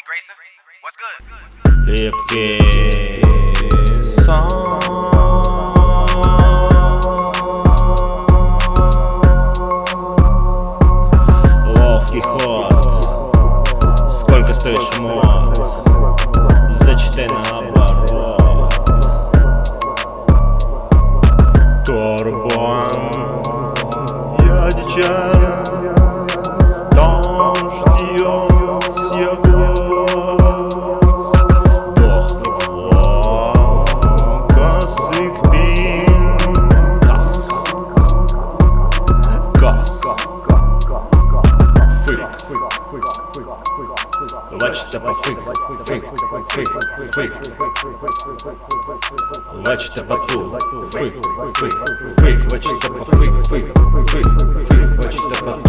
Hey Grayson, what's good? Липкий сон. Ловкий ход. Сколько стоит шмот? Зачитай наоборот. Турбон. Я дича. Дом ждет ягос. Дохнет косык пин. Кас. Фык. Лачта по фык. Лачта по ту. Фык. Лачта по фык. Лачта по